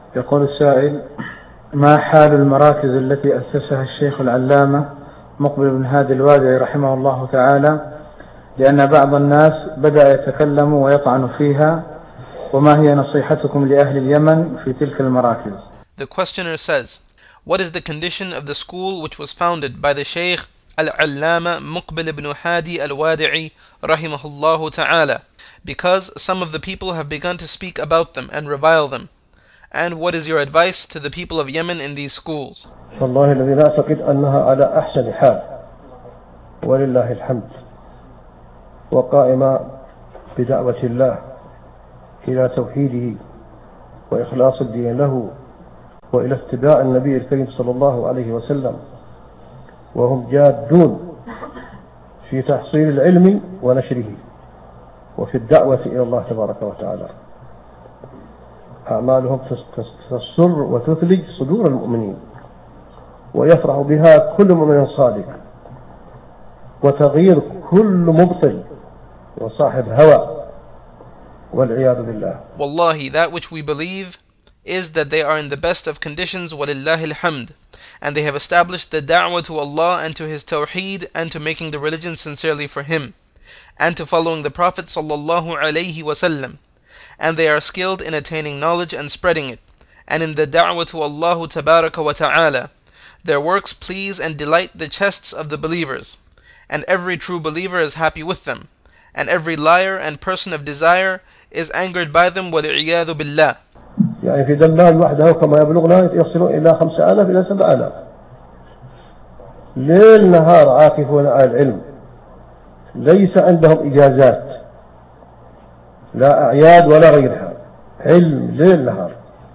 يقول السائل: ما حال المراكز التي أسسها الشيخ العلامة مقبل بن هادي الوادعي رحمه الله تعالى، لأن بعض الناس بدأ يتكلم ويطعن فيها، وما هي نصيحتكم لأهل اليمن في تلك المراكز؟ The questioner says, what is the condition of the school which was founded by the Shaykh Al-Allama Muqbil ibn Hadi Al-Wadi'i rahimahullah ta'ala, because some of the people have begun to speak about them and revile them? And what is your advice to the people of Yemen in these schools? والله الذي لا أعتقد أنها على أحسن حال ولله الحمد، وقائمة بدعوة الله إلى توحيده وإخلاص الدين له وإلى اتباع النبي الكريم صلى الله عليه وسلم، وهم جادون في تحصيل العلم ونشره وفي الدعوة إلى الله تبارك وتعالى. أعمالهم تسر وتثلج صدور المؤمنين، ويفرح بها كل مؤمن صادق، وتغيير كل مبطل وصاحب هوى والعياذ بالله. Wallahi, that which we believe is that they are in the best of conditions, walillahi alhamd, and they have established the da'wah to Allah and to His tawheed and to making the religion sincerely for Him and to following the Prophet sallallahu alaihi wasallam, and they are skilled in attaining knowledge and spreading it, and in the da'wah to Allah tabaraka wa ta'ala. Their works please and delight the chests of the believers, and every true believer is happy with them, and every liar and person of desire is angered by them, وَلِعِيَاذُ بِاللَّهِ. يعني في دمام وحده كما يبلغنا يصلون إلى 5000 إلى 7000 ليل نهار عاكفون على العلم، ليس عندهم إجازات لا أعياد ولا غيرها، علم ليل نهار،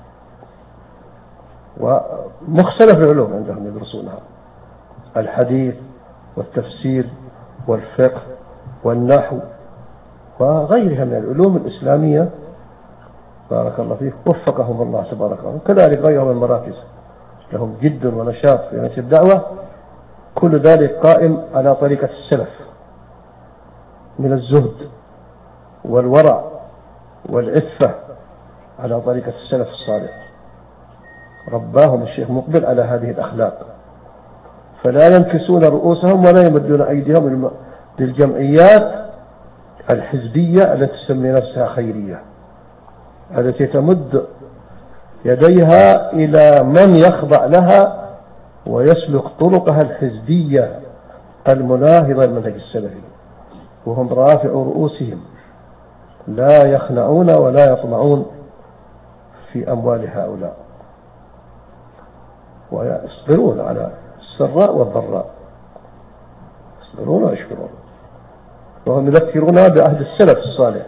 ومختلف العلوم عندهم يدرسونها، الحديث والتفسير والفقه والنحو وغيرها من العلوم الإسلامية، بارك الله فيك، وفقهم الله تبارك وتعالى. كذلك غيرهم من المراكز لهم جد ونشاط في نشر الدعوة، كل ذلك قائم على طريقة السلف من الزهد والورع والعفة، على طريقة السلف الصالح. رباهم الشيخ مقبل على هذه الأخلاق، فلا ينكسون رؤوسهم ولا يمدون أيديهم للجمعيات الحزبية التي تسمي نفسها خيرية، التي تمد يديها إلى من يخضع لها ويسلك طرقها الحزبية المناهضة للمنهج السلفي، وهم رافعوا رؤوسهم لا يخنعون ولا يطمعون في أموال هؤلاء، ويصبرون على السراء والضراء، يصبرون ويشكرون، وهم يذكرون بعهد السلف الصالح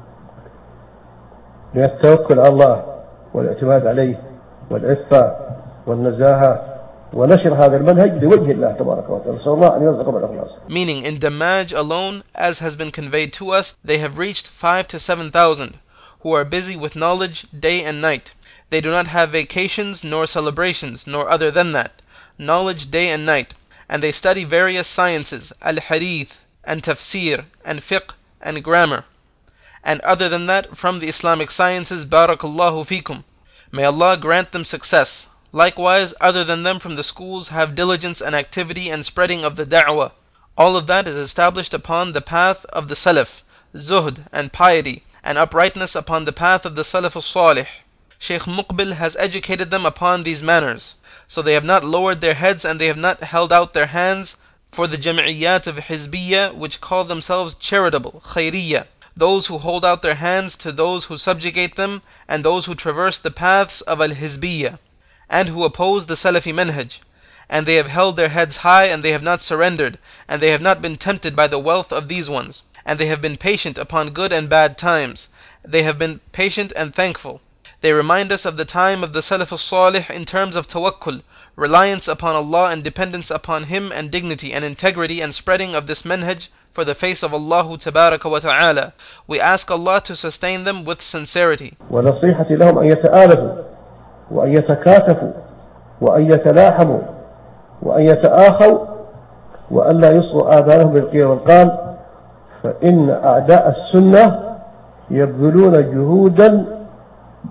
من التوكل على الله والاعتماد عليه والعفة والنزاهة ونشر هذا المنهج لوجه الله تبارك وتعالى. نسأل الله أن يرزقهم الإخلاص. Meaning, in Damaj alone, as has been conveyed to us, they have reached 5,000 to 7,000 who are busy with knowledge day and night. They do not have vacations nor celebrations nor other than that, knowledge day and night, and they study various sciences, al-hadith and tafsir and fiqh and grammar, and other than that from the Islamic sciences. Barakallahu fikum. May Allah grant them success. Likewise, other than them from the schools have diligence and activity and spreading of the da'wah. All of that is established upon the path of the salaf, zuhd and piety, and uprightness upon the path of the salaf al-salih. Shaykh Muqbil has educated them upon these manners, so they have not lowered their heads and they have not held out their hands for the jam'iyyat of hizbiyya which call themselves charitable, khairiyya, those who hold out their hands to those who subjugate them and those who traverse the paths of al-hizbiyya and who oppose the Salafi manhaj. And they have held their heads high and they have not surrendered, and they have not been tempted by the wealth of these ones, and they have been patient upon good and bad times. They have been patient and thankful. They remind us of the time of the Salaf al-Salih in terms of tawakkul, reliance upon Allah and dependence upon Him, and dignity and integrity and spreading of this manhaj for the face of Allah tabaraka wa ta'ala. We ask Allah to sustain them with sincerity. ونصيحتي لهم أن يتآلفوا وأن يتكاتفوا وأن يتلاحموا وأن يتآخوا وأن لا يصغوا آذانهم بالقيل والقال، فإن أعداء السنة يبذلون جهودا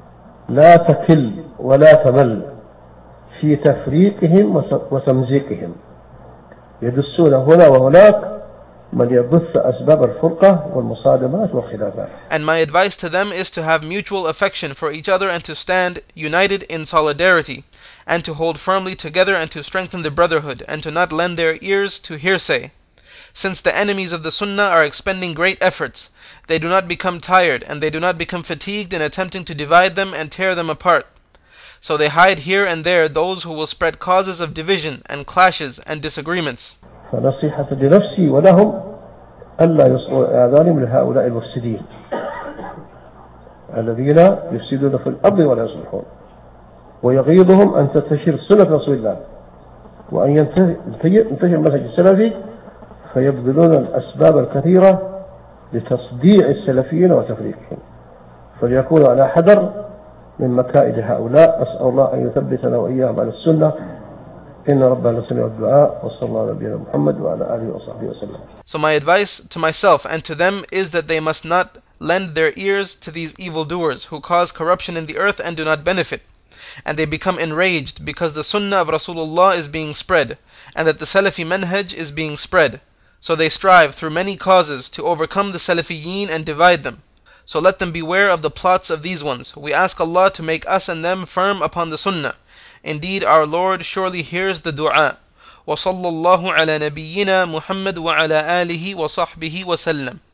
لا تكل ولا تمل في تفريقهم وتمزيقهم يدسون هنا وهناك من يبث أسباب الفرقة والمصادمات والخلافات. And my advice to them is to have mutual affection for each other and to stand united in solidarity and to hold firmly together and to strengthen the brotherhood and to not lend their ears to hearsay. Since the enemies of the Sunnah are expending great efforts, they do not become tired and they do not become fatigued in attempting to divide them and tear them apart. So they hide here and there those who will spread causes of division and clashes and disagreements. فنصيحة لنفسي ولهم ألا يصغوا آذانهم لهؤلاء المفسدين الذين يفسدون في الأرض ولا يصلحون ويغيظهم أن تنتشر سنة رسول الله وأن ينتشر منهج السلفي فيبذلون الأسباب الكثيرة لتصديع السلفيين وتفريقهم فليكونوا على حذر من مكائد هؤلاء. أسأل الله أن يثبتنا وإياهم على السنة إن ربنا سميع الدعاء وصلى الله على نبينا محمد وعلى آله وصحبه وسلم. So my advice to myself and to them is that they must not lend their ears to these evildoers who cause corruption in the earth and do not benefit. And they become enraged because the Sunnah of Rasulullah is being spread and that the Salafi manhaj is being spread. So they strive through many causes to overcome the Salafiyeen and divide them. So let them beware of the plots of these ones. We ask Allah to make us and them firm upon the Sunnah. Indeed, our Lord surely hears the dua. وصلى الله على نبينا محمد وعلى آله وصحبه وسلم.